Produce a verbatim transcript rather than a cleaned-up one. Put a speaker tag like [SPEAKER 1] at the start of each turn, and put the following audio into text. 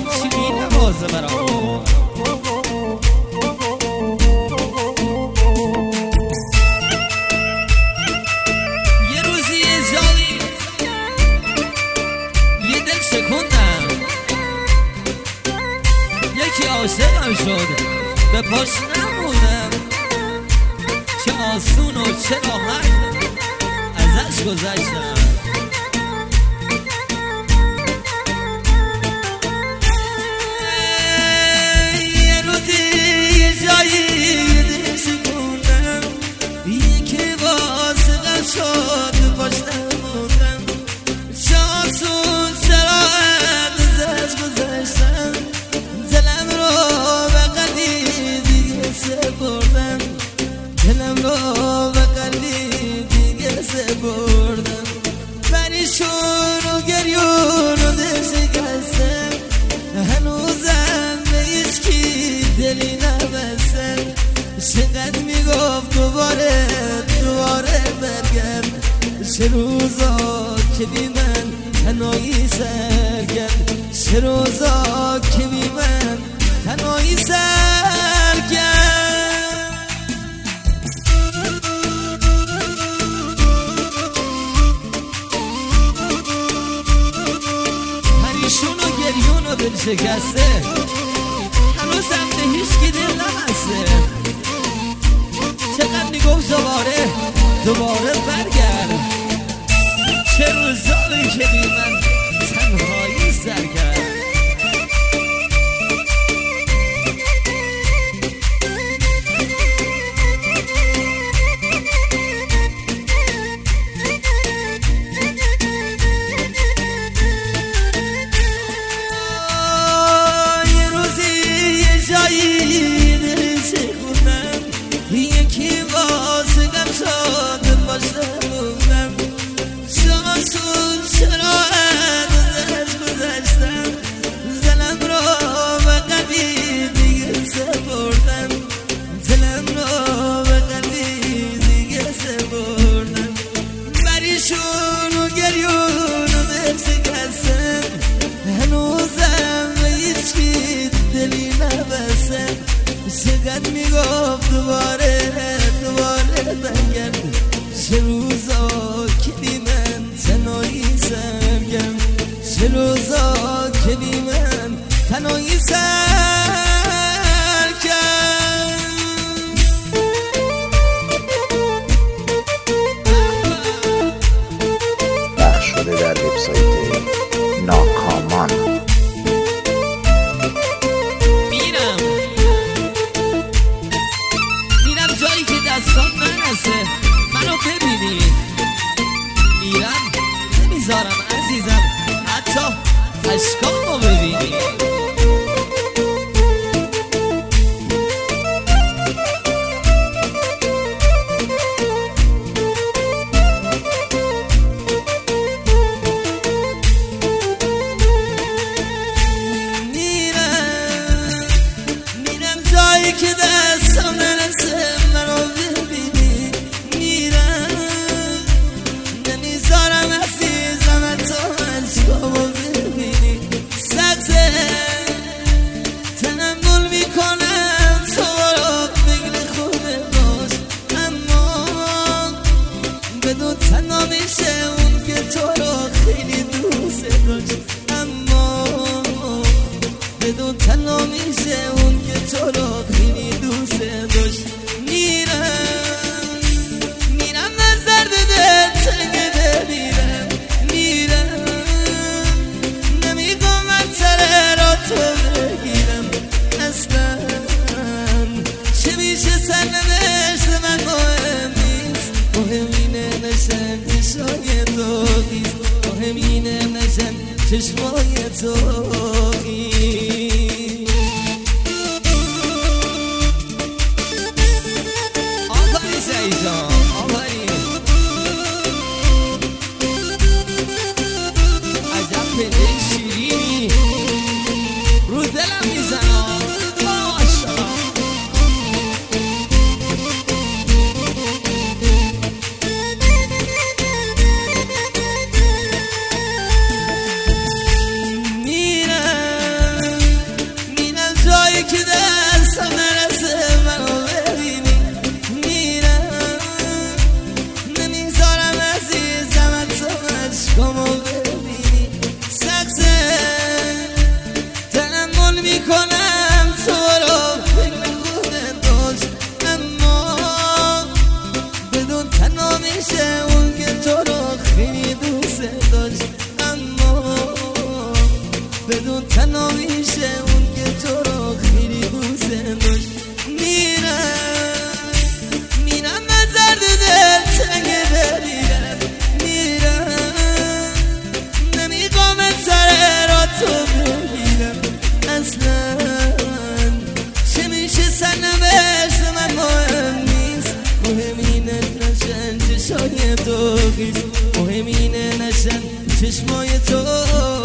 [SPEAKER 1] چی مینوازه برام. یه روزی یه جایی یه دل شکوندم، یکی عاشقم شد به پاش نمونم، چه آسون و چه راحت ازش گذشتم. یه روزی یه جایی یه دل شکوندم، یکی عاشقم شد به پاش نمونم، چه آسون چه راحت ازش گذشتم. دلم رو به قلبی دیگه سپردم، دلم رو به قلبی دیگه سپردم. پریشون و گریون و دل شکستم، هنوزم به هیچکی دلی نبستم. چقدر میگفت دوباره دوباره برگرد، چه روزا که بی من تنهایی سر کرد، چه روزا که بی من تنهایی سر کرد. پریشون و گریون و دل شکسته، هنوزم به هیچکی دل نبسته. چقدر میگفت دوباره دوباره برگرد، چه روزایی که بی من تنهایی سر کرد. یه روزی یه جایی دل شکوندم، یکی واسگم شد باشم، شماسون چرا ازش گذشتم. دلم رو به قلبی دیگه سپردم، دلم رو به قلبی دیگه سپردم. بریشون و گریون و دل شکستم، هنوزم به هیچکی دلی نبستم. چقدر میگفت دوباره دوباره برگرد، چه روزا که بی من تنهایی سر کرد، چه روزا که بی من تنهایی سر کرد.
[SPEAKER 2] پخش شده در وبسایت ناکامان.
[SPEAKER 1] میرم میرم جایی که دستان نرسه منو ببینی، میرم نمیذارم عزیزم حتی اشکامو ببینی. جایی که دستم نرسه منو ببینی، میرم نمیذارم عزیزم حتی اشکامو ببینی. سخته تحمل میکنم تو رو بگیر خوبه باش، اما بدون تنها میشه اون که تو رو خیلی دوست داشت، اما بدون تنها میشه اون که تو رو خیلی دوست داشت. میرم میرم از درد دل تنگ دل میرم، میرم نمیگم من سر را تو بگیرم. اصلا چه میشه سرنوشت من مهم نیست، مهم اینه نشم چشمای تو نیست، مهم اینه نشم چشمای تو نیست. عجب پله شیرینی رو دلم میزنم، ماشاءالله. میرم اصلا چه میشه سرنوشت من مهم نیست مهم اینه نشن چشای تو خیز مهم اینه نشن چشمای تو